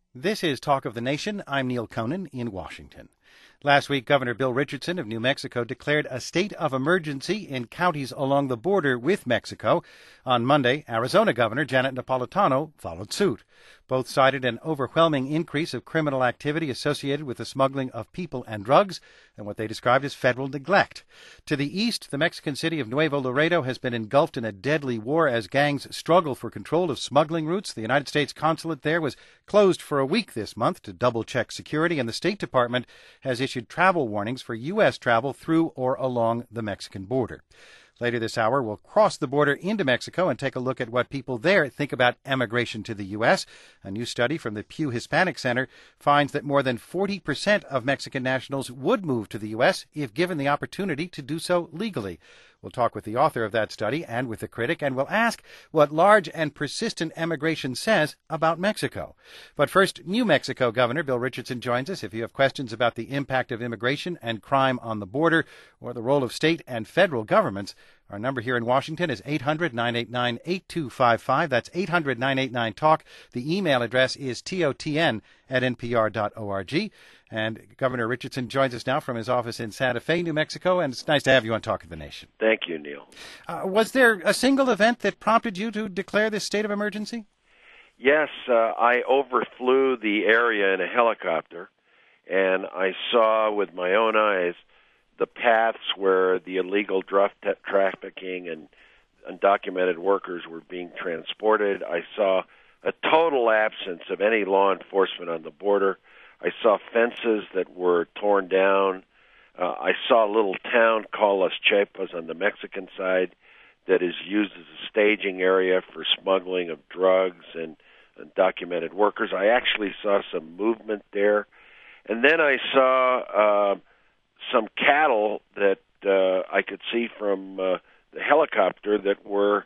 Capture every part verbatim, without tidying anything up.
This is Talk of the Nation. I'm Neil Conan in Washington. Last week, Governor Bill Richardson of New Mexico declared a state of emergency in counties along the border with Mexico. On Monday, Arizona Governor Janet Napolitano followed suit. Both cited an overwhelming increase of criminal activity associated with the smuggling of people and drugs and what they described as federal neglect. To the east, the Mexican city of Nuevo Laredo has been engulfed in a deadly war as gangs struggle for control of smuggling routes. The United States consulate there was closed for a week this month to double-check security, and the State Department has issued travel warnings for U S travel through or along the Mexican border. Later this hour, we'll cross the border into Mexico and take a look at what people there think about emigration to the U S. A new study from the Pew Hispanic Center finds that more than forty percent of Mexican nationals would move to the U S if given the opportunity to do so legally. We'll talk with the author of that study and with the critic, and we'll ask what large and persistent emigration says about Mexico. But first, New Mexico Governor Bill Richardson joins us. If you have questions about the impact of immigration and crime on the border or the role of state and federal governments, our number here in Washington is eight hundred, nine eight nine, eight two five five. That's eight hundred, nine eight nine, talk. The email address is totn at npr dot org. And Governor Richardson joins us now from his office in Santa Fe, New Mexico, and it's nice to have you on Talk of the Nation. Thank you, Neil. Uh, was there a single event that prompted you to declare this state of emergency? Yes, uh, I overflew the area in a helicopter, and I saw with my own eyes the paths where the illegal drug tra- trafficking and undocumented workers were being transported. I saw a total absence of any law enforcement on the border. I saw fences that were torn down. Uh, I saw a little town called Las Chepas on the Mexican side that is used as a staging area for smuggling of drugs and undocumented workers. I actually saw some movement there. And then I saw uh, some cattle that uh, I could see from uh, the helicopter that were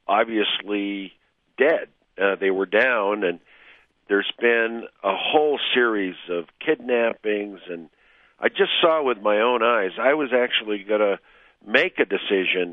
obviously dead. Uh, they were down, and there's been a whole series of kidnappings, and I just saw with my own eyes. I was actually going to make a decision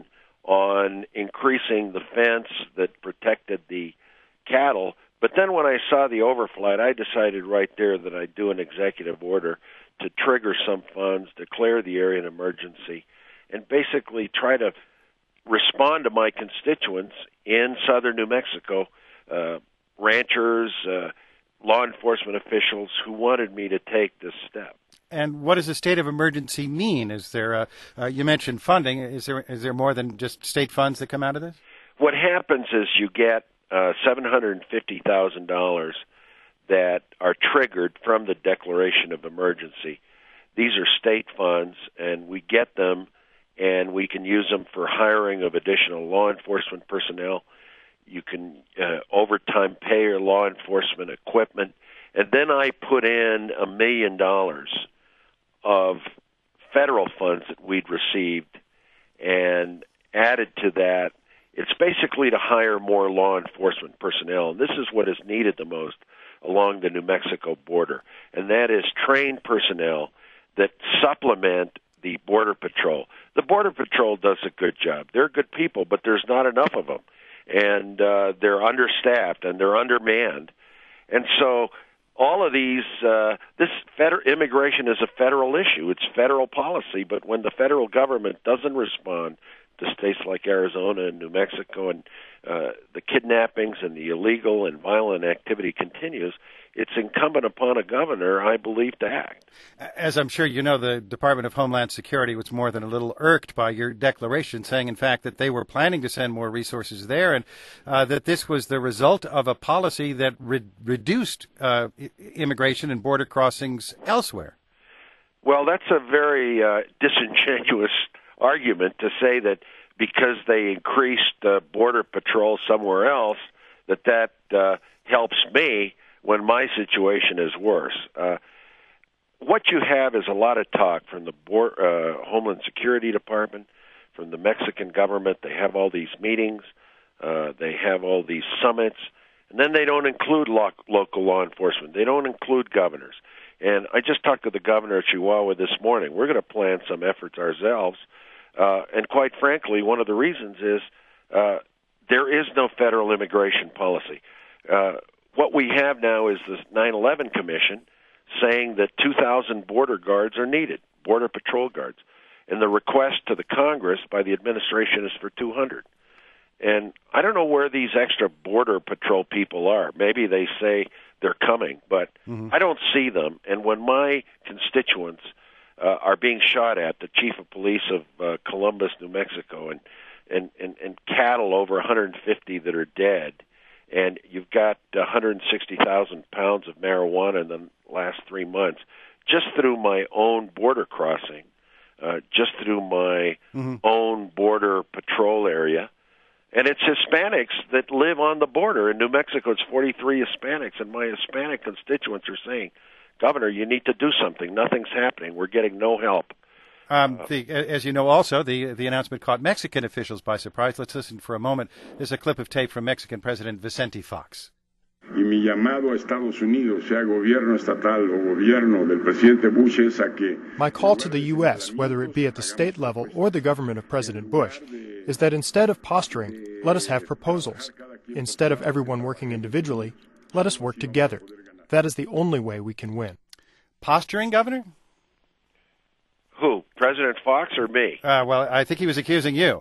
on increasing the fence that protected the cattle, but then when I saw the overflight, I decided right there that I'd do an executive order to trigger some funds, declare the area an emergency, and basically try to respond to my constituents in southern New Mexico, uh, ranchers, uh, law enforcement officials who wanted me to take this step. And what does a state of emergency mean? Is there, a, uh, you mentioned funding. Is there is there more than just state funds that come out of this? What happens is you get uh, seven hundred fifty thousand dollars that are triggered from the declaration of emergency. These are state funds, and we get them, and we can use them for hiring of additional law enforcement personnel. You can uh, overtime pay your law enforcement equipment. And then I put in a million dollars of federal funds that we'd received and added to that. It's basically to hire more law enforcement personnel. And this is what is needed the most along the New Mexico border. And that is trained personnel that supplement the Border Patrol. The Border Patrol does a good job. They're good people, but there's not enough of them. And uh, they're understaffed and they're undermanned. And so all of these, uh, this federal immigration is a federal issue. It's federal policy, but when the federal government doesn't respond to states like Arizona and New Mexico, and uh, the kidnappings and the illegal and violent activity continues, it's incumbent upon a governor, I believe, to act. As I'm sure you know, the Department of Homeland Security was more than a little irked by your declaration, saying, in fact, that they were planning to send more resources there, and uh, that this was the result of a policy that re- reduced uh, immigration and border crossings elsewhere. Well, that's a very uh, disingenuous argument to say that because they increased uh, Border Patrol somewhere else, that that uh, helps me when my situation is worse. Uh, what you have is a lot of talk from the Bo- uh, Homeland Security Department, from the Mexican government. They have all these meetings. Uh, they have all these summits. And then they don't include lo- local law enforcement. They don't include governors. And I just talked to the governor of Chihuahua this morning. We're going to plan some efforts ourselves. Uh, and quite frankly, one of the reasons is uh, there is no federal immigration policy. Uh, what we have now is this nine eleven Commission saying that two thousand border guards are needed, border patrol guards. And the request to the Congress by the administration is for two hundred. And I don't know where these extra border patrol people are. Maybe they say they're coming, but mm-hmm. I don't see them. And when my constituents uh, are being shot at, the chief of police of uh, Columbus, New Mexico, and, and, and, and cattle over one hundred fifty that are dead, and you've got one hundred sixty thousand pounds of marijuana in the last three months, just through my own border crossing, uh, just through my mm-hmm. own border patrol area. And it's Hispanics that live on the border. In New Mexico, it's forty-three Hispanics, and my Hispanic constituents are saying, Governor, you need to do something. Nothing's happening. We're getting no help. Um, the, as you know, also, the the announcement caught Mexican officials by surprise. Let's listen for a moment. There's a clip of tape from Mexican President Vicente Fox. Y mi llamado a Estados Unidos, sea gobierno estatal o gobierno del presidente Bush, es a que... My call to the U S, whether it be at the state level or the government of President Bush, is that instead of posturing, let us have proposals. Instead of everyone working individually, let us work together. That is the only way we can win. Posturing, Governor? Who, President Fox or me? Uh, well, I think he was accusing you.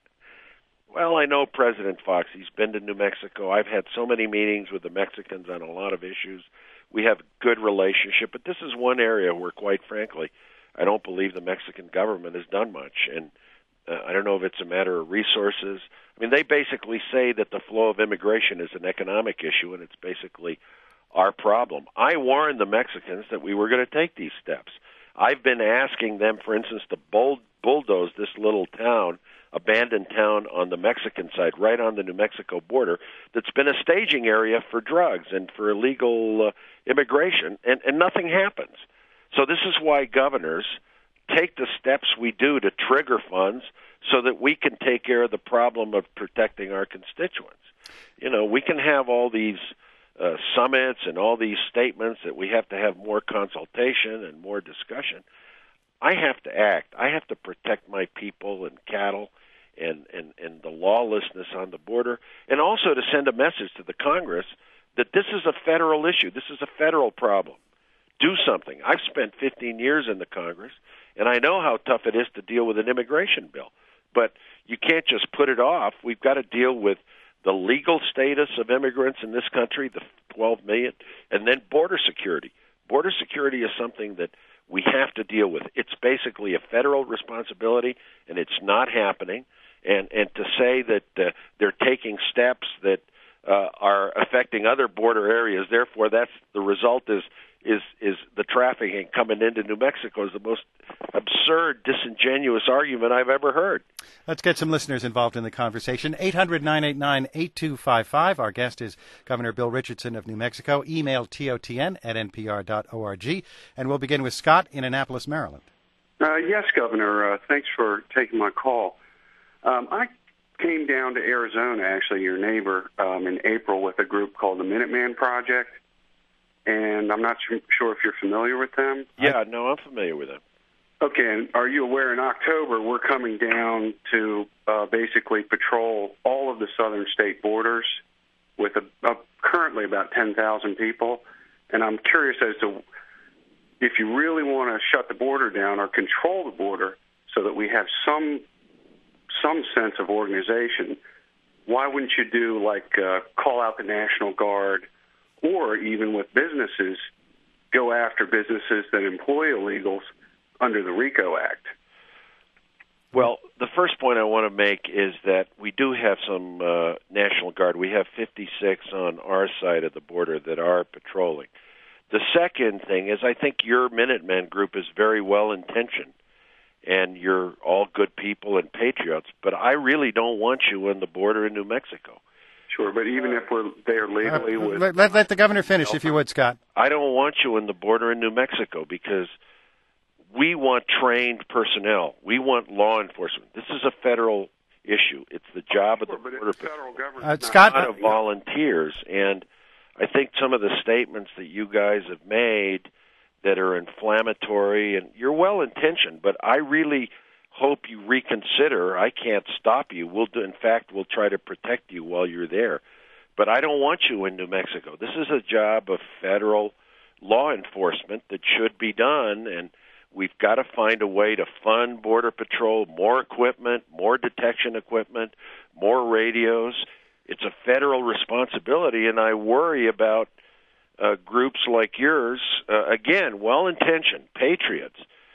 Well, I know President Fox. He's been to New Mexico. I've had so many meetings with the Mexicans on a lot of issues. We have a good relationship, but this is one area where, quite frankly, I don't believe the Mexican government has done much. And uh, I don't know if it's a matter of resources. I mean, they basically say that the flow of immigration is an economic issue, and it's basically our problem. I warned the Mexicans that we were going to take these steps. I've been asking them, for instance, to bull- bulldoze this little town, abandoned town on the Mexican side, right on the New Mexico border, that's been a staging area for drugs and for illegal uh, immigration, and, and nothing happens. So this is why governors take the steps we do to trigger funds so that we can take care of the problem of protecting our constituents. You know, we can have all these uh, summits and all these statements that we have to have more consultation and more discussion. I have to act. I have to protect my people and cattle and, and, and the lawlessness on the border, and also to send a message to the Congress that this is a federal issue. This is a federal problem. Do something. I've spent fifteen years in the Congress, and I know how tough it is to deal with an immigration bill. But you can't just put it off. We've got to deal with the legal status of immigrants in this country, the twelve million, and then border security. Border security is something that we have to deal with. It's basically a federal responsibility, and it's not happening. And and to say that uh, they're taking steps that uh, are affecting other border areas, therefore that's the result is is is the trafficking coming into New Mexico is the most absurd, disingenuous argument I've ever heard. Let's get some listeners involved in the conversation. eight hundred, nine eight nine, eight two five five. Our guest is Governor Bill Richardson of New Mexico. Email T O T N at N P R dot org. And we'll begin with Scott in Annapolis, Maryland. Uh, yes, Governor. Uh, thanks for taking my call. Um, I came down to Arizona, actually, your neighbor, um, in April with a group called the Minuteman Project. And I'm not sure if you're familiar with them. Yeah, no, I'm familiar with them. Okay, and are you aware in October we're coming down to uh, basically patrol all of the southern state borders with a, a, currently about ten thousand people? And I'm curious as to if you really want to shut the border down or control the border so that we have some some sense of organization, why wouldn't you do like uh, call out the National Guard, or even with businesses, go after businesses that employ illegals under the RICO Act? Well, the first point I want to make is that we do have some uh, National Guard. We have fifty-six on our side of the border that are patrolling. The second thing is I think your Minutemen group is very well-intentioned, and you're all good people and patriots, but I really don't want you on the border in New Mexico. Sure, but even if we're there legally uh, with... Let, let, let the governor finish, if you would, Scott. I don't want you on the border in New Mexico because we want trained personnel. We want law enforcement. This is a federal issue. It's the job sure, of the but border federal government. Uh, Scott, not of volunteers. And I think some of the statements that you guys have made that are inflammatory, and you're well-intentioned, but I really hope you reconsider. I can't stop you. We'll do, in fact, we'll try to protect you while you're there. but I don't want you in New Mexico. This is a job of federal law enforcement that should be done, and we've got to find a way to fund Border Patrol, more equipment, more detection equipment, more radios. It's a federal responsibility, and I worry about uh, groups like yours, uh, again, well-intentioned, patriots,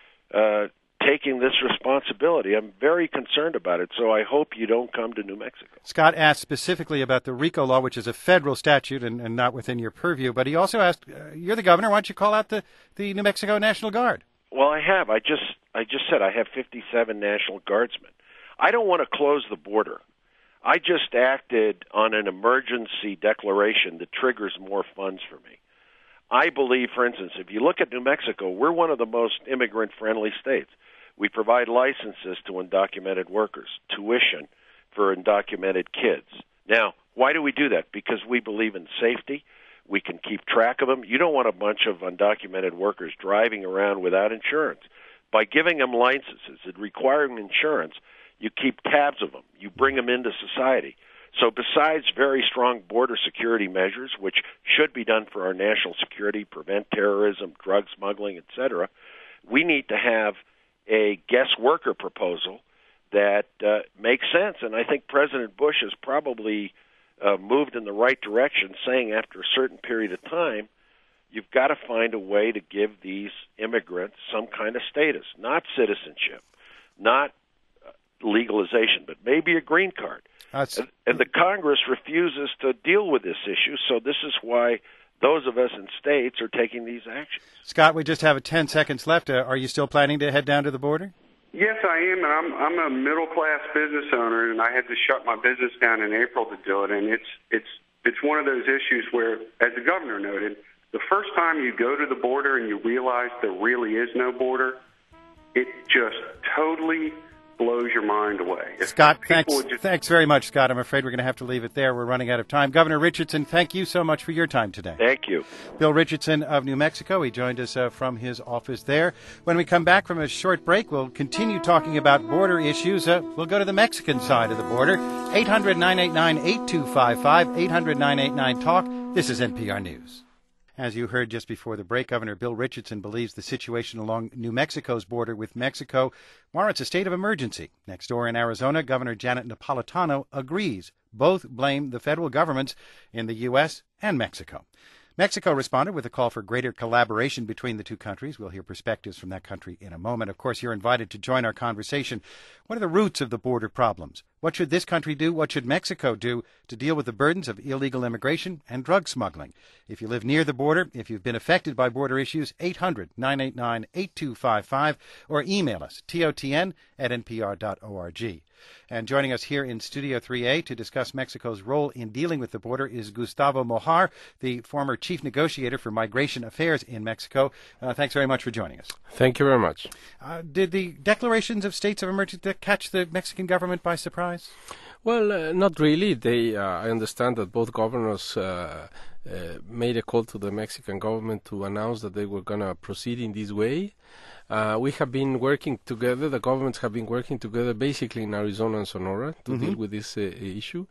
uh, taking this responsibility. I'm very concerned about it, so I hope you don't come to New Mexico. Scott asked specifically about the RICO law, which is a federal statute and, and not within your purview, but he also asked, uh, you're the governor, why don't you call out the, the New Mexico National Guard? Well, I have. I just I just said I have fifty-seven National Guardsmen. I don't want to close the border. I just acted on an emergency declaration that triggers more funds for me. I believe, for instance, if you look at New Mexico, we're one of the most immigrant-friendly states. We provide licenses to undocumented workers, tuition for undocumented kids. Now, why do we do that? Because we believe in safety. We can keep track of them. You don't want a bunch of undocumented workers driving around without insurance. By giving them licenses and requiring insurance, you keep tabs of them. You bring them into society. So besides very strong border security measures, which should be done for our national security, prevent terrorism, drug smuggling, et cetera, we need to have a guest worker proposal that uh, makes sense. And I think President Bush has probably uh, moved in the right direction, saying after a certain period of time, you've got to find a way to give these immigrants some kind of status, not citizenship, not legalization, but maybe a green card. And, and the Congress refuses to deal with this issue, so this is why those of us in states are taking these actions. Scott, we just have ten seconds left. Uh, are you still planning to head down to the border? Yes, I am. I'm I'm a middle-class business owner, and I had to shut my business down in April to do it. And it's it's it's one of those issues where, as the governor noted, the first time you go to the border and you realize there really is no border, it just totally blows your mind away. If Scott, thanks, just... thanks very much, Scott. I'm afraid we're going to have to leave it there. We're running out of time. Governor Richardson, thank you so much for your time today. Thank you. Bill Richardson of New Mexico. He joined us uh, from his office there. When we come back from a short break, we'll continue talking about border issues. Uh, we'll go to the Mexican side of the border. eight hundred, nine eight nine, eight two five five, eight hundred, nine eight nine, talk. This is N P R News. As you heard just before the break, Governor Bill Richardson believes the situation along New Mexico's border with Mexico warrants a state of emergency. Next door in Arizona, Governor Janet Napolitano agrees. Both blame the federal governments in the U S and Mexico. Mexico responded with a call for greater collaboration between the two countries. We'll hear perspectives from that country in a moment. Of course, you're invited to join our conversation. What are the roots of the border problems? What should this country do? What should Mexico do to deal with the burdens of illegal immigration and drug smuggling? If you live near the border, if you've been affected by border issues, eight hundred, nine eight nine, eight two five five, or email us, T O T N at N P R dot org. And joining us here in Studio three A to discuss Mexico's role in dealing with the border is Gustavo Mojar, the former chief negotiator for migration affairs in Mexico. Uh, thanks very much for joining us. Thank you very much. Uh, did the declarations of states of emergency catch the Mexican government by surprise? Well, uh, not really. They, uh, I understand that both governors uh, uh, made a call to the Mexican government to announce that they were going to proceed in this way. Uh, we have been working together, the governments have been working together basically in Arizona and Sonora to mm-hmm. deal with this uh, issue.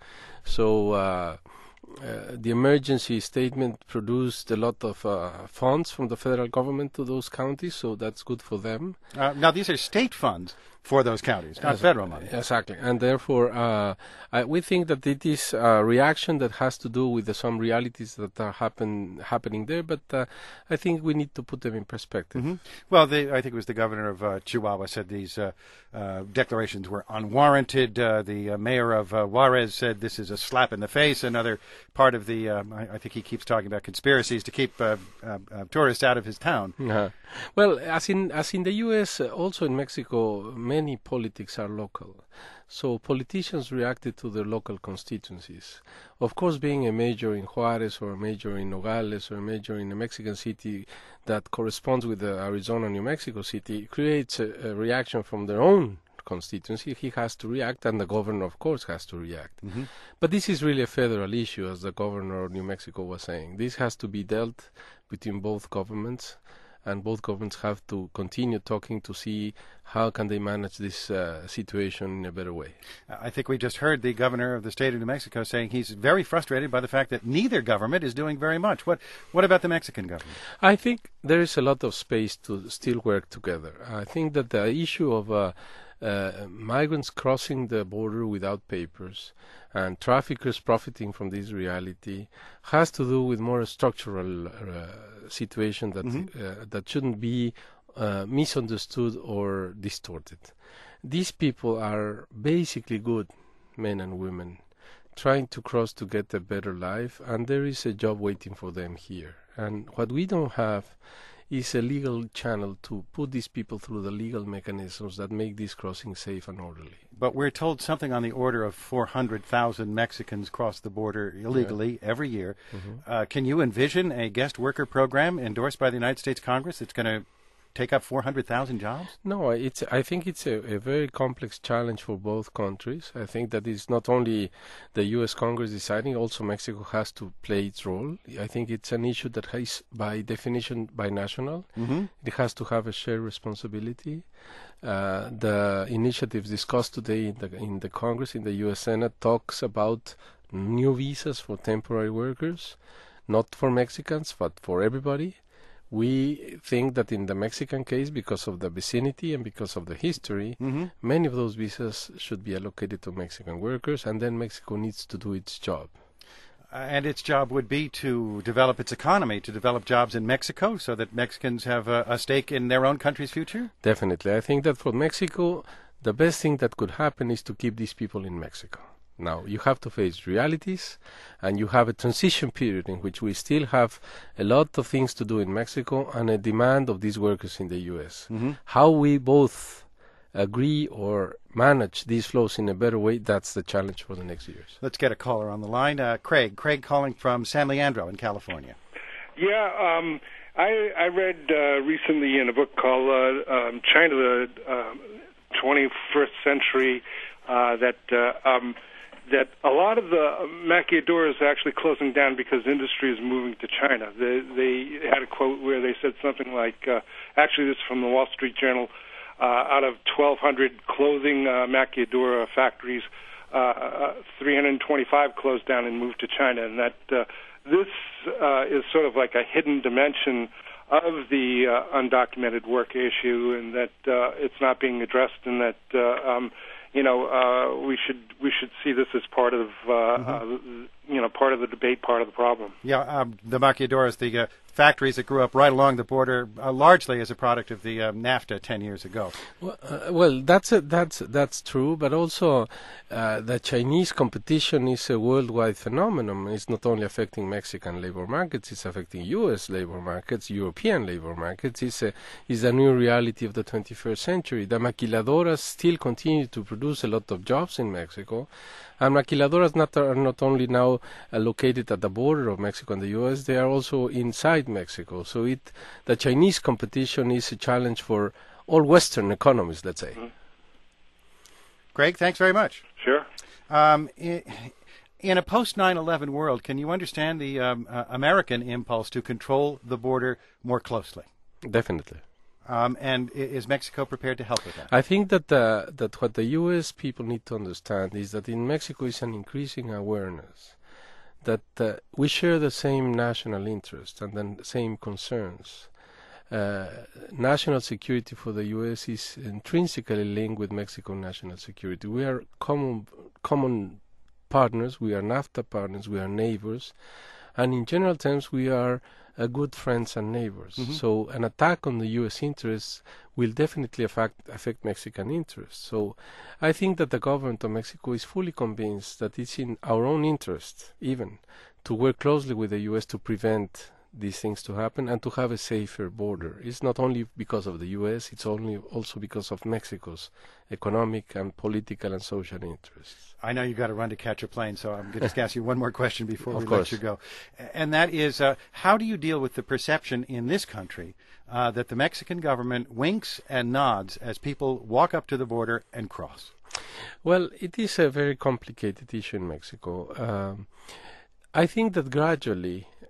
So uh, uh, the emergency statement produced a lot of uh, funds from the federal government to those counties, so that's good for them. Uh, now, these are state funds for those counties, not exactly. federal money. Exactly. And therefore, uh, I, we think that it is a reaction that has to do with the, some realities that are happen, happening there, but uh, I think we need to put them in perspective. Mm-hmm. Well, they, I think it was the governor of uh, Chihuahua said these uh, uh, declarations were unwarranted. Uh, the uh, mayor of uh, Juarez said this is a slap in the face. Another part of the, um, I, I think he keeps talking about conspiracies to keep uh, uh, uh, tourists out of his town. Uh-huh. Well, as in, as in the U S, uh, also in Mexico, many politics are local. So politicians reacted to their local constituencies. Of course, being a major in Juarez or a major in Nogales or a major in a Mexican city that corresponds with the Arizona, New Mexico city creates a, a reaction from their own constituency. He has to react, and the governor, of course, has to react. Mm-hmm. But this is really a federal issue, as the governor of New Mexico was saying. This has to be dealt between both governments. and both governments have to continue talking to see how can they manage this uh, situation in a better way. I think we just heard the governor of the state of New Mexico saying he's very frustrated by the fact that neither government is doing very much. What what about the Mexican government? I think there is a lot of space to still work together. I think that the issue of uh, uh, migrants crossing the border without papers and traffickers profiting from this reality has to do with more structural uh, situation that mm-hmm. uh, that shouldn't be uh, misunderstood or distorted. These people are basically good men and women trying to cross to get a better life, and there is a job waiting for them here. And what we don't have is a legal channel to put these people through the legal mechanisms that make this crossing safe and orderly. But we're told something on the order of four hundred thousand Mexicans cross the border illegally yeah. every year. Mm-hmm. Uh, can you envision a guest worker program endorsed by the United States Congress that's going to take up four hundred thousand jobs? No, it's. I think it's a, a very complex challenge for both countries. I think that it's not only the U S Congress deciding, also Mexico has to play its role. I think it's an issue that is, by definition, binational. Mm-hmm. It has to have a shared responsibility. Uh, the initiatives discussed today in the, in the Congress, in the U S Senate, talks about new visas for temporary workers, not for Mexicans, but for everybody. We think that in the Mexican case, because of the vicinity and because of the history, mm-hmm. many of those visas should be allocated to Mexican workers, and then Mexico needs to do its job. Uh, and its job would be to develop its economy, to develop jobs in Mexico so that Mexicans have a, a stake in their own country's future? Definitely. I think that for Mexico, the best thing that could happen is to keep these people in Mexico. Now, you have to face realities, and you have a transition period in which we still have a lot of things to do in Mexico and a demand of these workers in the U S. Mm-hmm. How we both agree or manage these flows in a better way, that's the challenge for the next years. Let's get a caller on the line. Uh, Craig. Craig calling from San Leandro in California. Yeah, um, I, I read uh, recently in a book called uh, um, China, the uh, twenty-first century, uh, that... Uh, um, that a lot of the maquiladoras are actually closing down because industry is moving to China. They, they had a quote where they said something like, uh, actually this is from the Wall Street Journal, uh, out of twelve hundred clothing uh, maquiladora factories, uh, three hundred twenty-five closed down and moved to China. And that uh, this uh, is sort of like a hidden dimension of the uh, undocumented work issue, and that uh, it's not being addressed, and that uh, um, you know, uh, we should we should see this as part of uh, mm-hmm. uh, you know part of the debate, part of the problem. Yeah, um, the maquiladoras, the uh, factories that grew up right along the border, uh, largely as a product of the uh, NAFTA ten years ago. Well, uh, well that's a, that's that's true, but also uh, the Chinese competition is a worldwide phenomenon. It's not only affecting Mexican labor markets; it's affecting U S labor markets, European labor markets. It's a is a new reality of the twenty-first century. The maquiladoras still continue to produce a lot of jobs in Mexico. And maquiladoras not, are not only now uh, located at the border of Mexico and the U S, they are also inside Mexico. So it, the Chinese competition is a challenge for all Western economies, let's say. Mm-hmm. Greg, thanks very much. Sure. Um, in, in a post nine eleven world, can you understand the um, uh, American impulse to control the border more closely? Definitely. Um, and is Mexico prepared to help with that? I think that uh, that what the U S people need to understand is that in Mexico is an increasing awareness that uh, we share the same national interests and the same concerns. Uh, national security for the U S is intrinsically linked with Mexican national security. We are common common partners. We are NAFTA partners. We are neighbors, and in general terms, we are Uh, good friends and neighbors. Mm-hmm. So an attack on the U S interests will definitely affect, affect Mexican interests. So I think that the government of Mexico is fully convinced that it's in our own interest, even, to work closely with the U S to prevent these things to happen and to have a safer border. It's not only because of the U S, it's only also because of Mexico's economic and political and social interests. I know you've got to run to catch a plane, so I'm going to ask you one more question before we course. let you go. And that is, uh, how do you deal with the perception in this country uh, that the Mexican government winks and nods as people walk up to the border and cross? Well, it is a very complicated issue in Mexico. Um, I think that gradually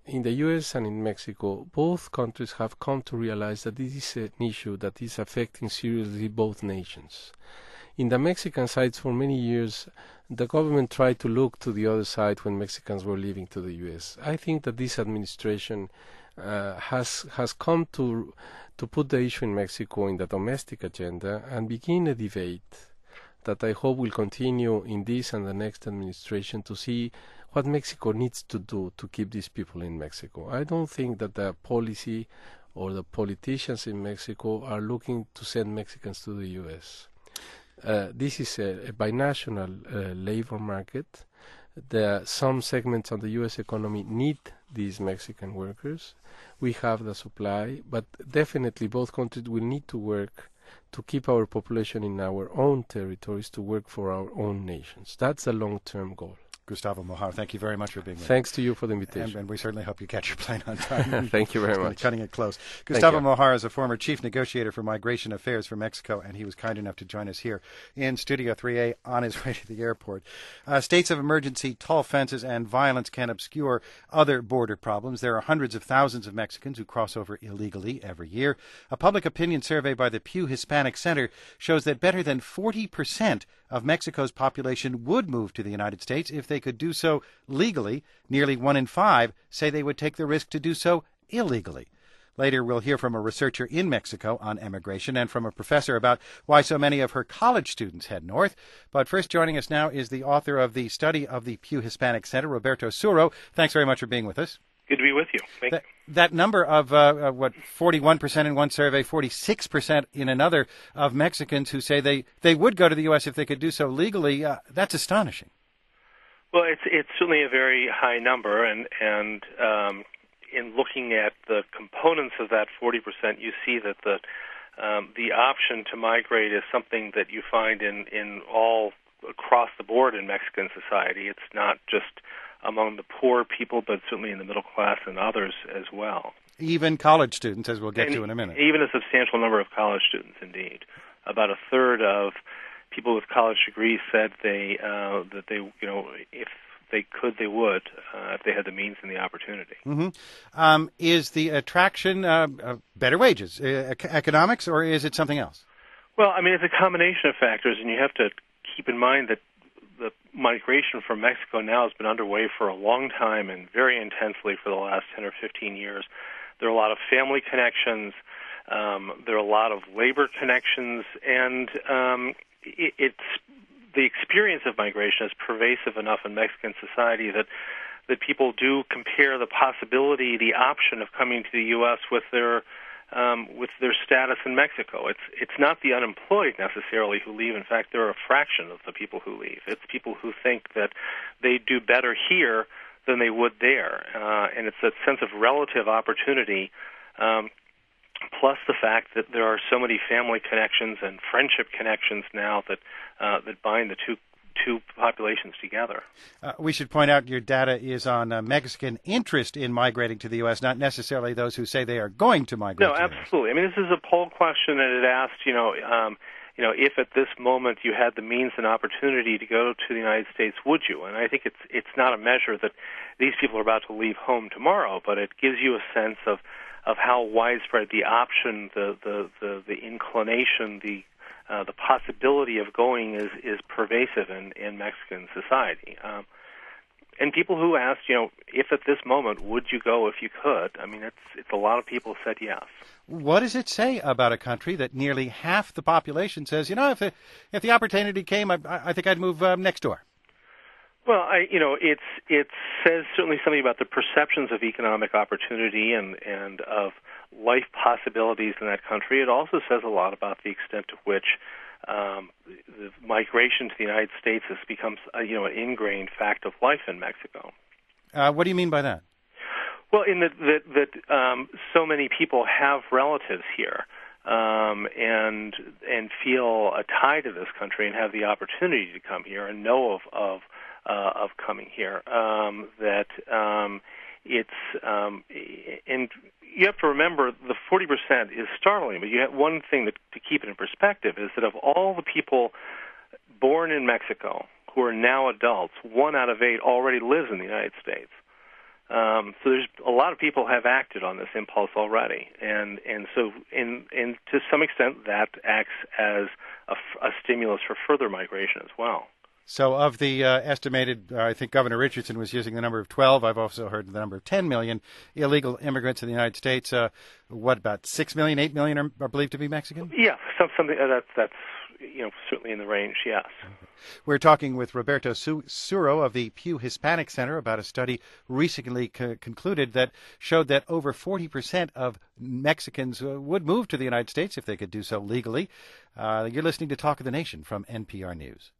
in the U S and in Mexico, both countries have come to realize that this is an issue that is affecting seriously both nations. In the Mexican side, for many years, the government tried to look to the other side when Mexicans were leaving to the U S. I think that this administration uh, has has come to to put the issue in Mexico in the domestic agenda and begin a debate that I hope will continue in this and the next administration to see what Mexico needs to do to keep these people in Mexico. I don't think that the policy or the politicians in Mexico are looking to send Mexicans to the U S. Uh, this is a, a binational uh, labor market. The, some segments of the U S economy need these Mexican workers. We have the supply, but definitely both countries will need to work to keep our population in our own territories, to work for our own nations. That's a long-term goal. Gustavo Mojar, thank you very much for being with us. Thanks to you for the invitation. And, and we certainly hope you catch your plane on time. Thank you very much. Cutting it close. Gustavo Mojar is a former chief negotiator for migration affairs for Mexico, and he was kind enough to join us here in Studio three A on his way to the airport. Uh, states of emergency, tall fences, and violence can obscure other border problems. There are hundreds of thousands of Mexicans who cross over illegally every year. A public opinion survey by the Pew Hispanic Center shows that better than forty percent of Mexico's population would move to the United States if they could do so legally. Nearly one in five say they would take the risk to do so illegally. Later, we'll hear from a researcher in Mexico on emigration and from a professor about why so many of her college students head north. But first, joining us now is the author of the study of the Pew Hispanic Center, Roberto Suro. Thanks very much for being with us. Good to be with you. Thank that, you. That number of, uh, uh, what, forty-one percent in one survey, forty-six percent in another of Mexicans who say they, they would go to the U S if they could do so legally, uh, that's astonishing. Well, it's it's certainly a very high number, and, and um, in looking at the components of that forty percent, you see that the um, the option to migrate is something that you find in, in all across the board in Mexican society. It's not just among the poor people, but certainly in the middle class and others as well. Even college students, as we'll get and to in a minute. Even a substantial number of college students, indeed. About a third of people with college degrees said they uh, that they, you know, if they could, they would, uh, if they had the means and the opportunity. Mm-hmm. Um, is the attraction uh, uh, better wages, uh, economics, or is it something else? Well, I mean, it's a combination of factors, and you have to keep in mind that the migration from Mexico now has been underway for a long time and very intensely for the last ten or fifteen years. There are a lot of family connections. Um, there are a lot of labor connections, and um, it, it's the experience of migration is pervasive enough in Mexican society that that people do compare the possibility, the option of coming to the U S with their um, with their status in Mexico. It's it's not the unemployed necessarily who leave. In fact, they're a fraction of the people who leave. It's people who think that they do better here than they would there, uh, and it's a sense of relative opportunity. Um, Plus the fact that there are so many family connections and friendship connections now that uh, that bind the two two populations together. Uh, we should point out your data is on uh, Mexican interest in migrating to the U S, not necessarily those who say they are going to migrate. No, to absolutely. I mean, this is a poll question, and it asked, you know, um, you know, if at this moment you had the means and opportunity to go to the United States, would you? And I think it's it's not a measure that these people are about to leave home tomorrow, but it gives you a sense of of how widespread the option, the the the, the inclination, the uh, the possibility of going is is pervasive in, in Mexican society. Um, and people who asked, you know, if at this moment would you go if you could? I mean, it's it's a lot of people said yes. What does it say about a country that nearly half the population says, you know, if it, if the opportunity came, I, I think I'd move um, next door? Well, I, you know, it's it says certainly something about the perceptions of economic opportunity and, and of life possibilities in that country. It also says a lot about the extent to which um, the migration to the United States has become, uh, you know, an ingrained fact of life in Mexico. Uh, what do you mean by that? Well, in that that, that um, so many people have relatives here. Um, and and feel a tie to this country and have the opportunity to come here and know of of, uh, of coming here. Um, that um, it's um, and you have to remember the forty percent is startling, but you have one thing that, to keep it in perspective is that of all the people born in Mexico who are now adults, one out of eight already lives in the United States. Um, so there's a lot of people have acted on this impulse already, and and so in in to some extent that acts as a, a stimulus for further migration as well. So of the uh, estimated, uh, I think Governor Richardson was using the number of twelve. I've also heard the number of ten million illegal immigrants in the United States. Uh, what, about six million, eight million are, are believed to be Mexican? Yeah, some, something uh, that's that's you know certainly in the range. Yes. Okay. We're talking with Roberto Su- Suro of the Pew Hispanic Center about a study recently co- concluded that showed that over forty percent of Mexicans uh, would move to the United States if they could do so legally. Uh, you're listening to Talk of the Nation from N P R News.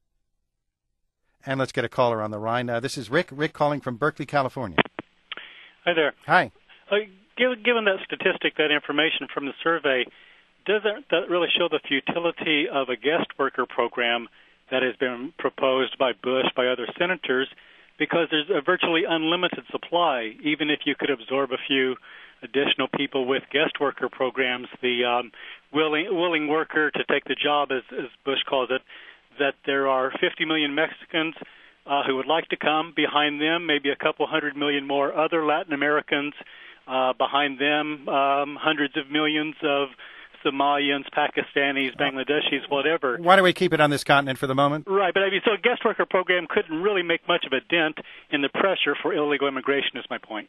And let's get a caller on the line. Uh, this is Rick. Rick calling from Berkeley, California. Hi there. Hi. Uh, given that statistic, that information from the survey, doesn't that really show the futility of a guest worker program that has been proposed by Bush, by other senators, because there's a virtually unlimited supply. Even if you could absorb a few additional people with guest worker programs, the um, willing, willing worker to take the job, as, as Bush calls it, that there are fifty million Mexicans uh, who would like to come. Behind them, maybe a couple hundred million more other Latin Americans. Uh, behind them, um, hundreds of millions of Somalians, Pakistanis, Bangladeshis, whatever. Why don't we keep it on this continent for the moment? Right, but I mean, so a guest worker program couldn't really make much of a dent in the pressure for illegal immigration, is my point.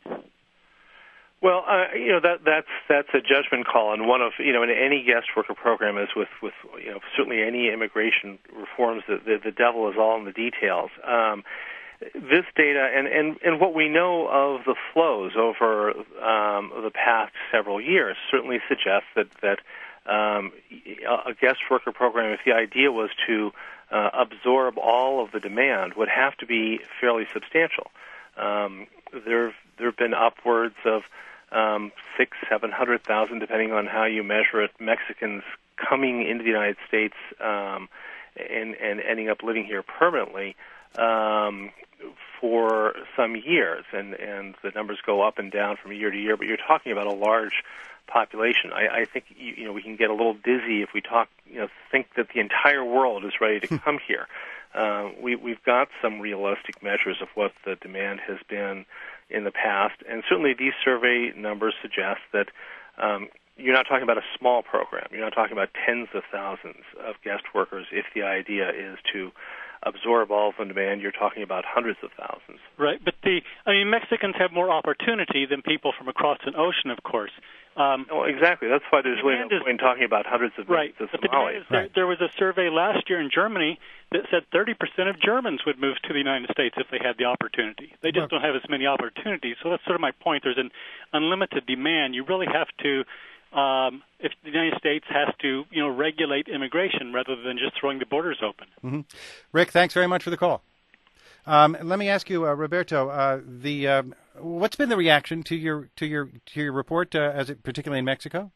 Well, uh, you know that that's that's a judgment call, and one of you know in any guest worker program is with with you know certainly any immigration reforms. The the, the devil is all in the details. Um, this data and, and and what we know of the flows over um, the past several years certainly suggests that that um, a guest worker program, if the idea was to uh, absorb all of the demand, would have to be fairly substantial. Um, there there have been upwards of Um, six, seven hundred thousand, depending on how you measure it, Mexicans coming into the United States um, and, and ending up living here permanently um, for some years, and, and the numbers go up and down from year to year. But you're talking about a large population. I, I think you, you know we can get a little dizzy if we talk, you know, think that the entire world is ready to come here. Uh, we, we've got some realistic measures of what the demand has been in the past, and certainly these survey numbers suggest that um, you're not talking about a small program. You're not talking about tens of thousands of guest workers if the idea is to absorb all of the demand. You're talking about hundreds of thousands. Right, but the I mean, Mexicans have more opportunity than people from across an ocean, of course. Um, oh, exactly. That's why there's really no point in talking about hundreds of right. millions of But Somalis. The right. there, there was a survey last year in Germany that said thirty percent of Germans would move to the United States if they had the opportunity. They just don't have as many opportunities. So that's sort of my point. There's an unlimited demand. You really have to, um, if the United States has to, you know, regulate immigration rather than just throwing the borders open. Mm-hmm. Rick, thanks very much for the call. Um, let me ask you, uh, Roberto, uh, the um, what's been the reaction to your to your to your report, uh, as it, particularly in Mexico?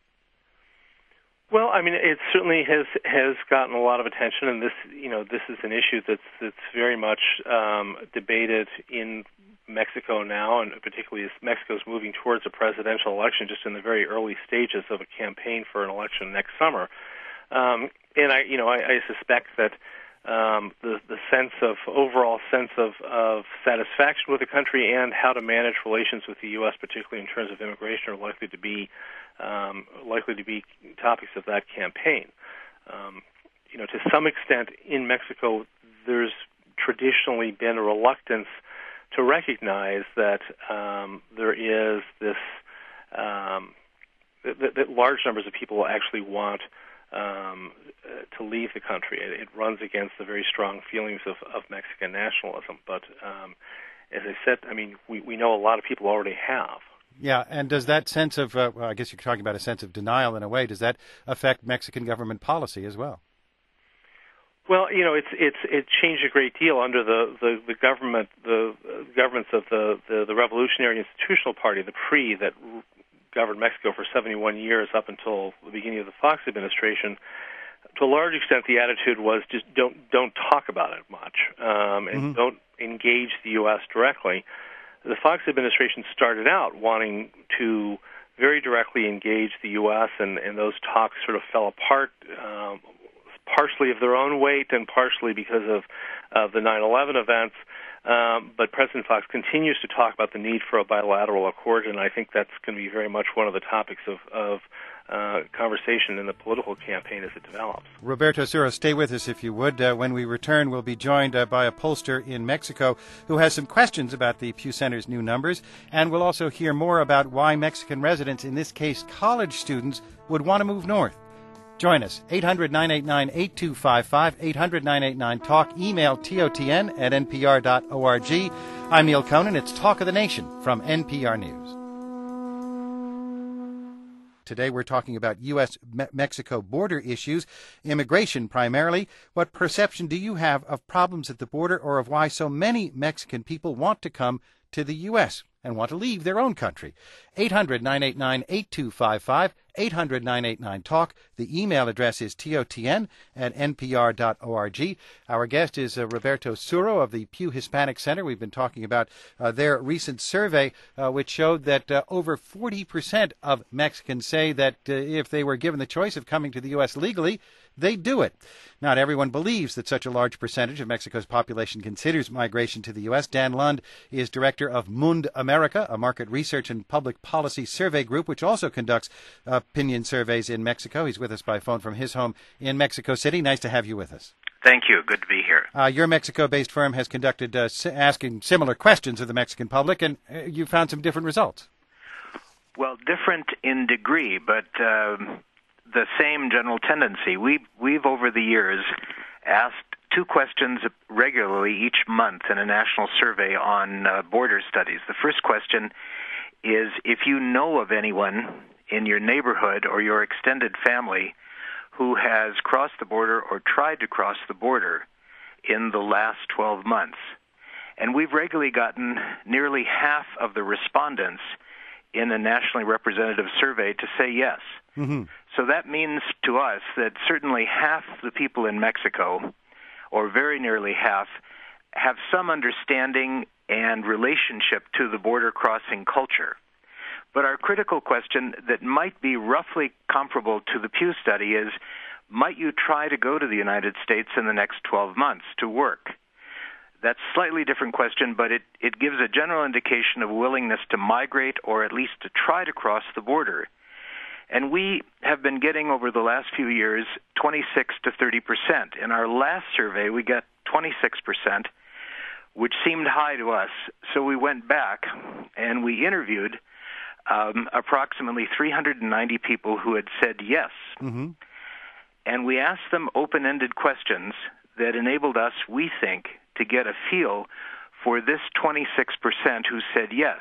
Well, I mean, it certainly has has gotten a lot of attention, and this you know this is an issue that's that's very much um, debated in Mexico now, and particularly as Mexico's moving towards a presidential election, just in the very early stages of a campaign for an election next summer. Um, and I, you know, I, I suspect that. Um, the, the sense of overall sense of, of satisfaction with the country and how to manage relations with the U S, particularly in terms of immigration, are likely to be um, likely to be topics of that campaign. Um, you know, to some extent in Mexico, there's traditionally been a reluctance to recognize that um, there is this um, that, that large numbers of people actually want. Um, to leave the country. It, it runs against the very strong feelings of, of Mexican nationalism. But um, as I said, I mean, we, we know a lot of people already have. Yeah, and does that sense of, uh, well, I guess you're talking about a sense of denial in a way, does that affect Mexican government policy as well? Well, you know, it's it's it changed a great deal under the, the, the government, the uh, governments of the, the, the Revolutionary Institutional Party, the P R I, that governed Mexico for seventy-one years up until the beginning of the Fox administration. To a large extent, the attitude was just don't don't talk about it much um, and mm-hmm. don't engage the U S directly. The Fox administration started out wanting to very directly engage the U S, and, and those talks sort of fell apart, um, partially of their own weight and partially because of, of the nine eleven events. Um, but President Fox continues to talk about the need for a bilateral accord, and I think that's going to be very much one of the topics of, of uh, conversation in the political campaign as it develops. Roberto Suro, stay with us if you would. Uh, when we return, we'll be joined uh, by a pollster in Mexico who has some questions about the Pew Center's new numbers, and we'll also hear more about why Mexican residents, in this case college students, would want to move north. Join us, eight hundred, nine eight nine, eight two five five, eight hundred, nine eight nine, talk, email T O T N at N P R dot org. I'm Neil Conan. It's Talk of the Nation from N P R News. Today we're talking about U S Mexico border issues, immigration primarily. What perception do you have of problems at the border, or of why so many Mexican people want to come to the U S and want to leave their own country? eight hundred, nine eight nine, eight two five five, eight hundred, nine eight nine, talk. The email address is T O T N at N P R dot org. Our guest is uh, Roberto Suro of the Pew Hispanic Center. We've been talking about uh, their recent survey, uh, which showed that uh, over forty percent of Mexicans say that uh, if they were given the choice of coming to the U S legally, they'd do it. Not everyone believes that such a large percentage of Mexico's population considers migration to the U S. Dan Lund is director of Mund America, a market research and public policy survey group, which also conducts opinion surveys in Mexico. He's with us by phone from his home in Mexico City. Nice to have you with us. Thank you. Good to be here. Uh, your Mexico-based firm has conducted uh, asking similar questions of the Mexican public, and uh, you found some different results. Well, different in degree, but um, the same general tendency. We, we've, over the years, asked two questions regularly each month in a national survey on uh, border studies. The first question is, if you know of anyone in your neighborhood or your extended family who has crossed the border or tried to cross the border in the last twelve months. And we've regularly gotten nearly half of the respondents in a nationally representative survey to say yes. Mm-hmm. So that means to us that certainly half the people in Mexico, or very nearly half, have some understanding and relationship to the border crossing culture. But our critical question that might be roughly comparable to the Pew study is, might you try to go to the United States in the next twelve months to work? That's a slightly different question, but it, it gives a general indication of willingness to migrate or at least to try to cross the border. And we have been getting, over the last few years, twenty-six to thirty percent. In our last survey, we got twenty-six percent, which seemed high to us. So we went back and we interviewed um, approximately three hundred ninety people who had said yes. Mm-hmm. And we asked them open-ended questions that enabled us, we think, to get a feel for this twenty-six percent who said yes.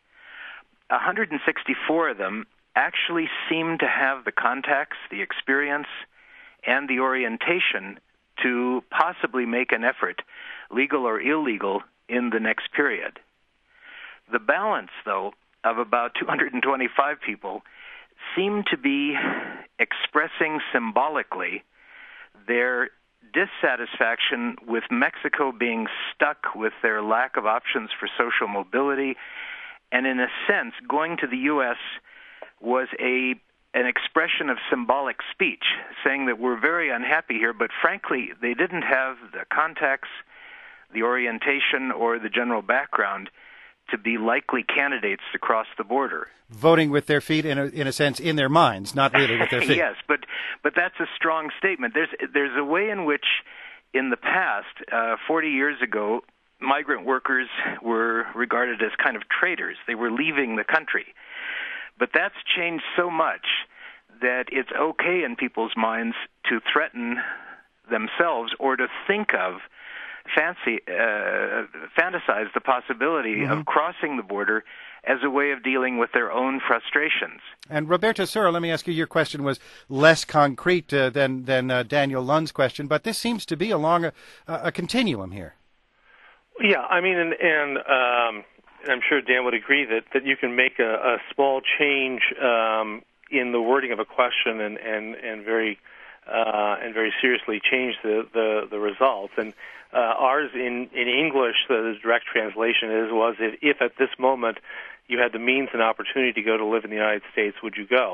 one hundred sixty-four of them actually seemed to have the contacts, the experience, and the orientation to possibly make an effort, legal or illegal, in the next period. The balance, though, of about two hundred twenty-five people seemed to be expressing symbolically their dissatisfaction with Mexico being stuck with their lack of options for social mobility, and in a sense, going to the U S was a an expression of symbolic speech, saying that we're very unhappy here, but frankly, they didn't have the contacts, the orientation, or the general background to be likely candidates to cross the border. Voting with their feet, in a, in a sense, in their minds, not really with their feet. Yes, but but that's a strong statement. There's there's a way in which, in the past, uh, forty years ago, migrant workers were regarded as kind of traitors. They were leaving the country. But that's changed so much that it's okay in people's minds to threaten themselves or to think of, fancy, uh, fantasize the possibility mm-hmm. of crossing the border as a way of dealing with their own frustrations. And Roberto Suro, let me ask you, your question was less concrete uh, than, than uh, Daniel Lund's question, but this seems to be along a, a continuum here. Yeah, I mean, and, and um, I'm sure Dan would agree that, that you can make a, a small change um, in the wording of a question and, and, and very uh, and very seriously change the, the, the results. And uh, ours in, in English, the direct translation is was if, if at this moment you had the means and opportunity to go to live in the United States, would you go?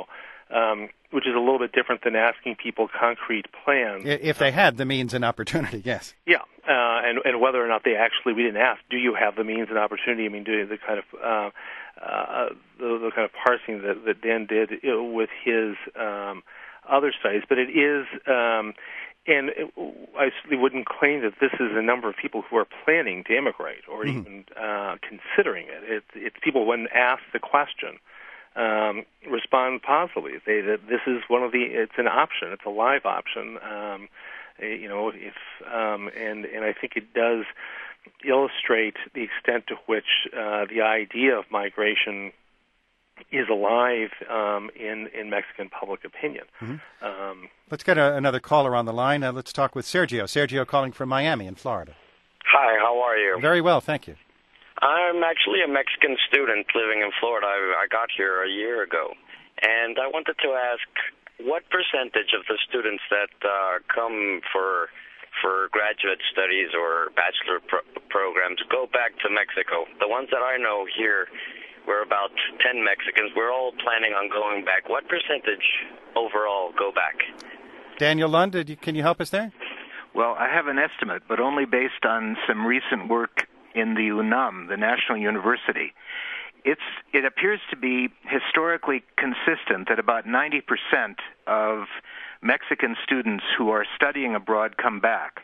um, which is a little bit different than asking people concrete plans. If they had the means and opportunity, yes. Yeah, uh, and and whether or not they actually, we didn't ask, do you have the means and opportunity? I mean, doing the kind of uh, uh, the, the kind of parsing that, that Dan did with his um, other studies, but it is. Um, And it, I certainly wouldn't claim that this is a number of people who are planning to immigrate or mm-hmm. even uh, considering it. it. It's people, when asked the question, um, respond positively. They that this is one of the. It's an option. It's a live option. Um, you know, if um, and and I think it does illustrate the extent to which uh, the idea of migration is alive um, in in Mexican public opinion. Mm-hmm. Um, let's get a, another caller on the line. Uh, let's talk with Sergio. Sergio calling from Miami in Florida. Hi, how are you? Very well, thank you. I'm actually a Mexican student living in Florida. I, I got here a year ago, and I wanted to ask what percentage of the students that uh, come for for graduate studies or bachelor pro- programs go back to Mexico? The ones that I know here, we're about ten Mexicans. We're all planning on going back. What percentage overall go back? Daniel Lund, did you, can you help us there? Well, I have an estimate, but only based on some recent work in the UNAM, the National University. It's, it appears to be historically consistent that about ninety percent of Mexican students who are studying abroad come back.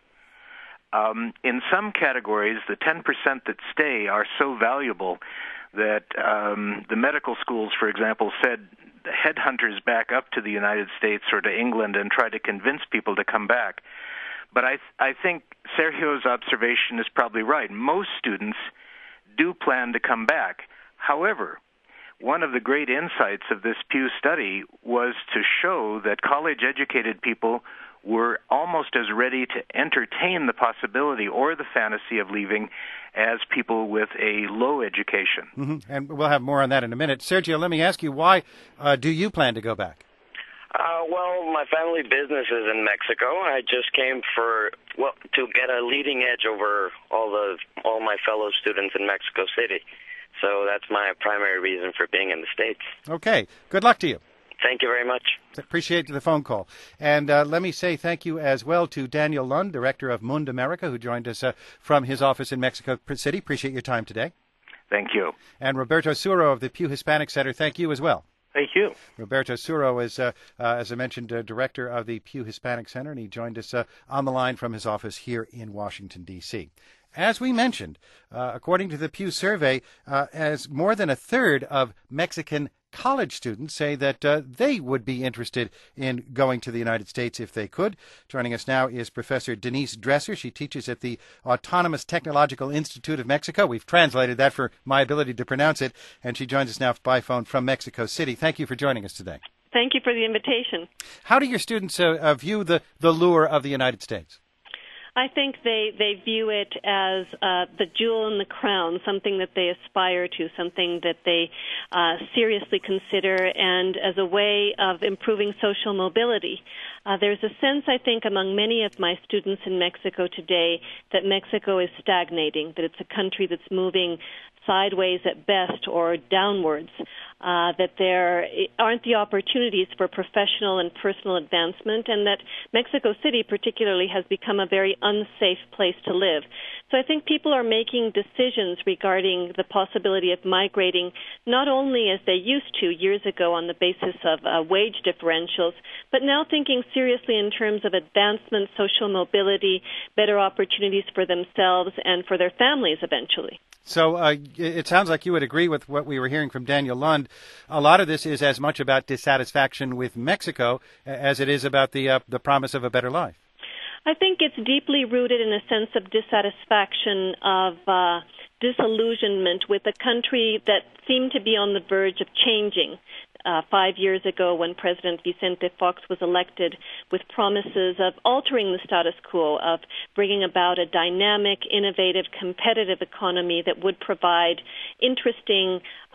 Um, in some categories, the ten percent that stay are so valuable that um, the medical schools, for example, said the headhunters back up to the United States or to England and try to convince people to come back. But I, th- I think Sergio's observation is probably right. Most students do plan to come back. However, one of the great insights of this Pew study was to show that college-educated people were almost as ready to entertain the possibility or the fantasy of leaving as people with a low education. Mm-hmm. And we'll have more on that in a minute. Sergio, let me ask you, why uh, do you plan to go back? Uh, well, my family business is in Mexico. I just came for, well, to get a leading edge over all the all my fellow students in Mexico City. So that's my primary reason for being in the States. Okay. Good luck to you. Thank you very much. Appreciate the phone call. And uh, let me say thank you as well to Daniel Lund, director of Mund America, who joined us uh, from his office in Mexico City. Appreciate your time today. Thank you. And Roberto Suro of the Pew Hispanic Center, thank you as well. Thank you. Roberto Suro is, uh, uh, as I mentioned, uh, director of the Pew Hispanic Center, and he joined us uh, on the line from his office here in Washington, D C As we mentioned, uh, according to the Pew survey, uh, as more than a third of Mexican college students say that uh, they would be interested in going to the United States if they could. Joining us now is Professor Denise Dresser. She teaches at the Autonomous Technological Institute of Mexico. We've translated that for my ability to pronounce it, and she joins us now by phone from Mexico City. Thank you for joining us today. Thank you for the invitation. How do your students uh, uh, view the, the lure of the United States? I think they, they view it as uh, the jewel in the crown, something that they aspire to, something that they uh, seriously consider, and as a way of improving social mobility. Uh, there's a sense, I think, among many of my students in Mexico today that Mexico is stagnating, that it's a country that's moving sideways at best or downwards, uh, that there aren't the opportunities for professional and personal advancement, and that Mexico City particularly has become a very unsafe place to live. So I think people are making decisions regarding the possibility of migrating not only as they used to years ago on the basis of uh, wage differentials, but now thinking seriously in terms of advancement, social mobility, better opportunities for themselves and for their families eventually. So uh, it sounds like you would agree with what we were hearing from Daniel Lund. A lot of this is as much about dissatisfaction with Mexico as it is about the uh, the promise of a better life. I think it's deeply rooted in a sense of dissatisfaction, of uh, disillusionment with a country that seemed to be on the verge of changing. Uh, five years ago when President Vicente Fox was elected with promises of altering the status quo, of bringing about a dynamic, innovative, competitive economy that would provide interesting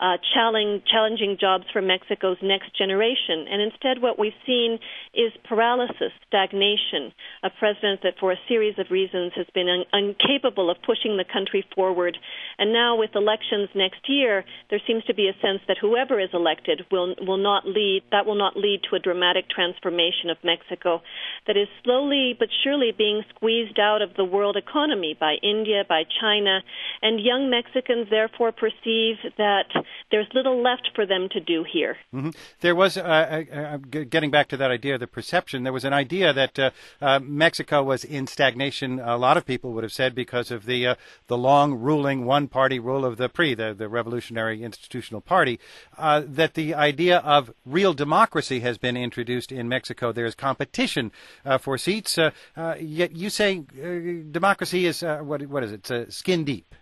uh, challenge, challenging jobs for Mexico's next generation. And instead what we've seen is paralysis, stagnation, a president that for a series of reasons has been un- incapable of pushing the country forward. And now with elections next year, there seems to be a sense that whoever is elected will will not lead, that will not lead to a dramatic transformation of Mexico that is slowly but surely being squeezed out of the world economy by India, by China, and young Mexicans therefore perceive that there's little left for them to do here. Mm-hmm. There was, uh, uh, getting back to that idea of the perception, there was an idea that uh, uh, Mexico was in stagnation, a lot of people would have said, because of the uh, the long ruling one-party rule of the P R I, the, the Revolutionary Institutional Party, uh, that the idea of real democracy has been introduced in Mexico. There's competition uh, for seats, uh, uh, yet you say uh, democracy is, uh, what, what is it, uh, skin deep?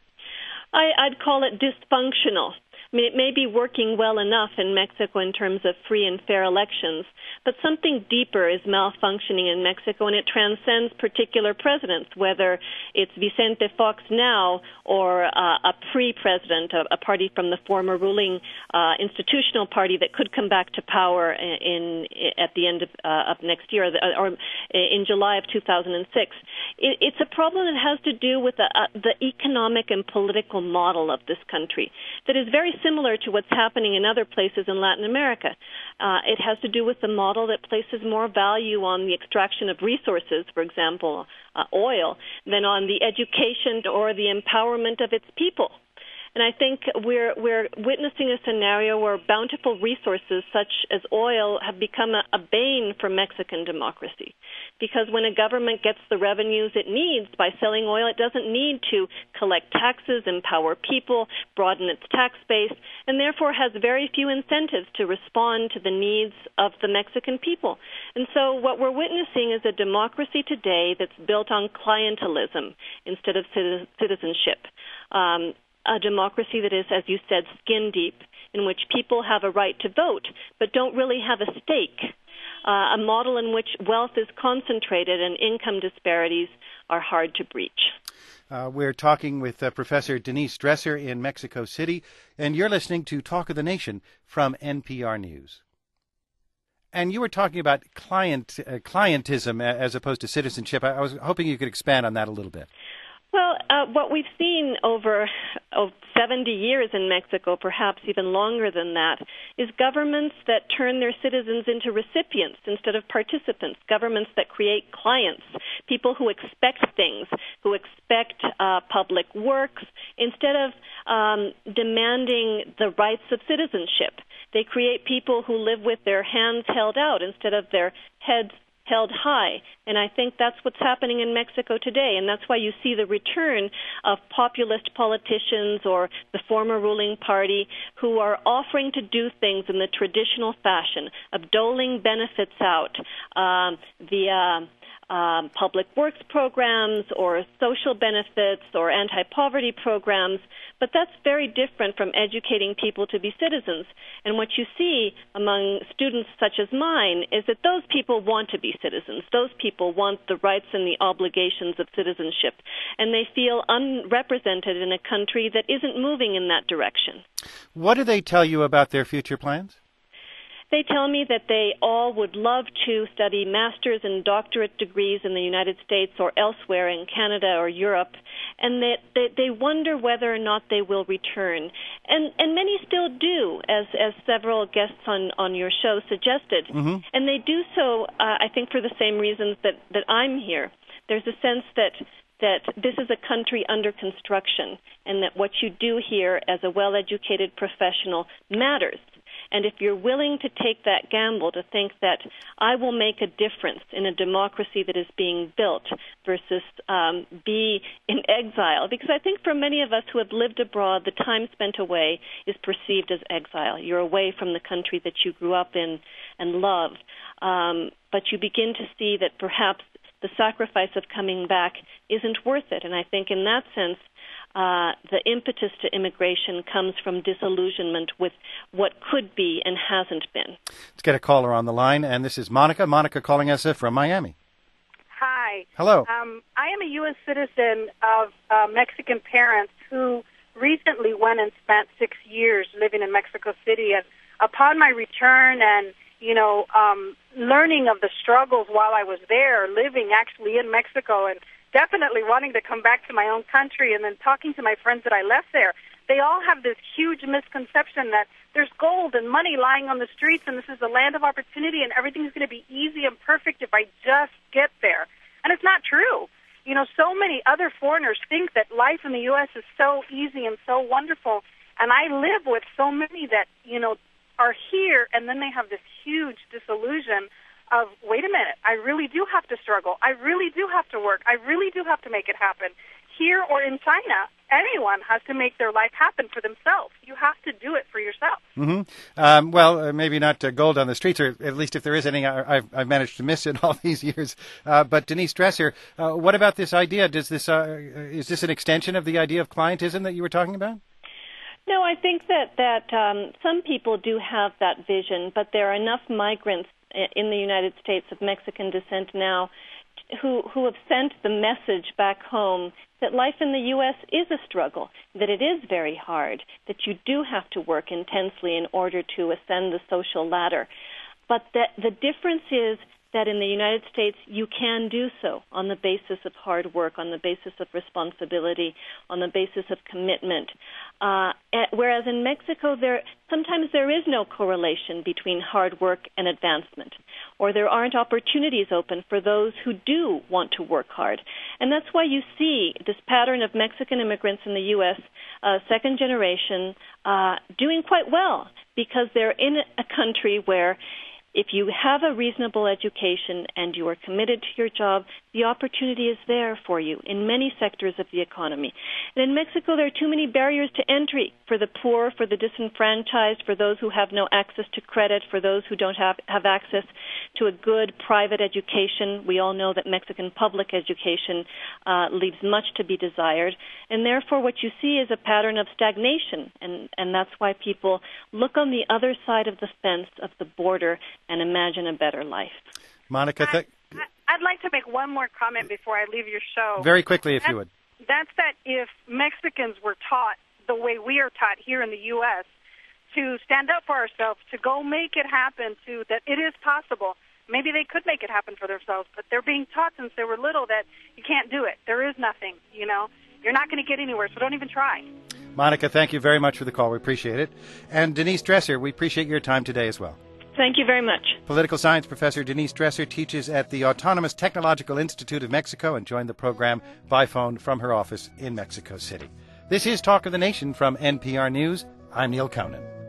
I, I'd call it dysfunctional. I mean, it may be working well enough in Mexico in terms of free and fair elections, but something deeper is malfunctioning in Mexico, and it transcends particular presidents, whether it's Vicente Fox now or uh, a pre-president, a, a party from the former ruling uh, institutional party that could come back to power in, in at the end of, uh, of next year, or in July of two thousand six. It, it's a problem that has to do with the, uh, the economic and political model of this country that is very similar to what's happening in other places in Latin America. Uh, it has to do with the model that places more value on the extraction of resources, for example, uh, oil, than on the education or the empowerment of its people. And I think we're we're witnessing a scenario where bountiful resources such as oil have become a, a bane for Mexican democracy. Because when a government gets the revenues it needs by selling oil, it doesn't need to collect taxes, empower people, broaden its tax base, and therefore has very few incentives to respond to the needs of the Mexican people. And so what we're witnessing is a democracy today that's built on clientelism instead of citizenship. Um, a democracy that is, as you said, skin deep, in which people have a right to vote but don't really have a stake. Uh, a model in which wealth is concentrated and income disparities are hard to breach. Uh, we're talking with uh, Professor Denise Dresser in Mexico City, and you're listening to Talk of the Nation from N P R News. And you were talking about client uh, clientism as opposed to citizenship. I, I was hoping you could expand on that a little bit. Well, uh, what we've seen over oh, seventy years in Mexico, perhaps even longer than that, is governments that turn their citizens into recipients instead of participants, governments that create clients, people who expect things, who expect uh, public works, instead of um, demanding the rights of citizenship. They create people who live with their hands held out instead of their heads held high. And I think that's what's happening in Mexico today. And that's why you see the return of populist politicians or the former ruling party who are offering to do things in the traditional fashion of doling benefits out um, via um, public works programs or social benefits or anti-poverty programs. But that's very different from educating people to be citizens. And what you see among students such as mine is that those people want to be citizens. Those people want the rights and the obligations of citizenship. And they feel unrepresented in a country that isn't moving in that direction. What do they tell you about their future plans? They tell me that they all would love to study master's and doctorate degrees in the United States or elsewhere in Canada or Europe, and that they, they wonder whether or not they will return. And and many still do, as as several guests on, on your show suggested. Mm-hmm. And they do so, uh, I think, for the same reasons that, that I'm here. There's a sense that that this is a country under construction, and that what you do here as a well-educated professional matters. And if you're willing to take that gamble, to think that I will make a difference in a democracy that is being built versus um, be in exile, because I think for many of us who have lived abroad, the time spent away is perceived as exile. You're away from the country that you grew up in and love. Um, but you begin to see that perhaps the sacrifice of coming back isn't worth it. And I think in that sense, Uh, the impetus to immigration comes from disillusionment with what could be and hasn't been. Let's get a caller on the line, and this is Monica. Monica calling us from Miami. Hi. Hello. Um, I am a U S citizen of uh, Mexican parents who recently went and spent six years living in Mexico City. And upon my return and, you know, um, learning of the struggles while I was there, living actually in Mexico and definitely wanting to come back to my own country, and then talking to my friends that I left there, they all have this huge misconception that there's gold and money lying on the streets and this is a land of opportunity and everything's going to be easy and perfect if I just get there. And it's not true. You know, so many other foreigners think that life in the U S is so easy and so wonderful, and I live with so many that, you know, are here and then they have this huge disillusion of, wait a minute, I really do have to struggle. I really do have to work. I really do have to make it happen. Here or in China, anyone has to make their life happen for themselves. You have to do it for yourself. Mm-hmm. Um, well, uh, maybe not uh, gold on the streets, or at least if there is any, I, I've, I've managed to miss it all these years. Uh, but Denise Dresser, uh, what about this idea? Does this uh, is this an extension of the idea of clientism that you were talking about? No, I think that that um, some people do have that vision, but there are enough migrants in the United States of Mexican descent now who who have sent the message back home that life in the U S is a struggle, that it is very hard, that you do have to work intensely in order to ascend the social ladder. But that the difference is that in the United States you can do so on the basis of hard work, on the basis of responsibility, on the basis of commitment. Uh, whereas in Mexico, there sometimes there is no correlation between hard work and advancement, or there aren't opportunities open for those who do want to work hard. And that's why you see this pattern of Mexican immigrants in the U S, uh, second generation, uh, doing quite well, because they're in a country where if you have a reasonable education and you are committed to your job, the opportunity is there for you in many sectors of the economy. And in Mexico, there are too many barriers to entry for the poor, for the disenfranchised, for those who have no access to credit, for those who don't have, have access to a good private education. We all know that Mexican public education uh, leaves much to be desired. And therefore, what you see is a pattern of stagnation. And, and that's why people look on the other side of the fence of the border and imagine a better life. Monica, th- I, I'd like to make one more comment before I leave your show. Very quickly, if that's, you would. That's that if Mexicans were taught the way we are taught here in the U S to stand up for ourselves, to go make it happen, to that it is possible, maybe they could make it happen for themselves, but they're being taught since they were little that you can't do it. There is nothing, you know. You're not going to get anywhere, so don't even try. Monica, thank you very much for the call. We appreciate it. And Denise Dresser, we appreciate your time today as well. Thank you very much. Political science professor Denise Dresser teaches at the Autonomous Technological Institute of Mexico and joined the program by phone from her office in Mexico City. This is Talk of the Nation from N P R News. I'm Neil Conan.